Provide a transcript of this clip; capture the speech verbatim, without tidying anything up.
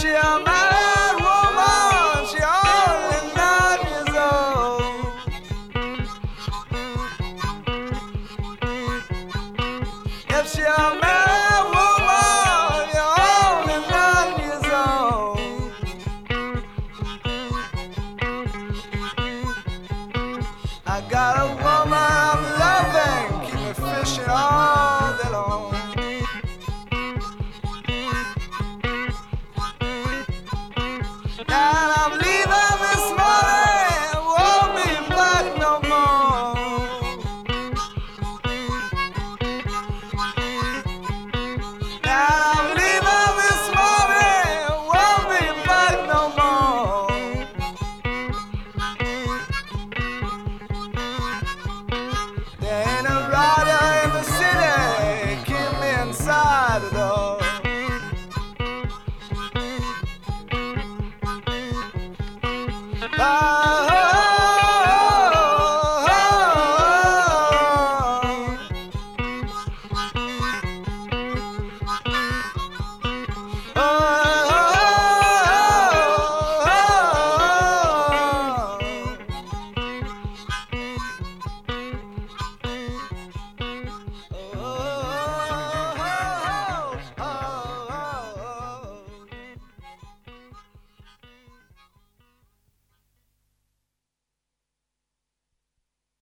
she a married woman, she only nine years old. If she a married woman, you're only nine years old. I got a woman I'm loving, keep me fishing all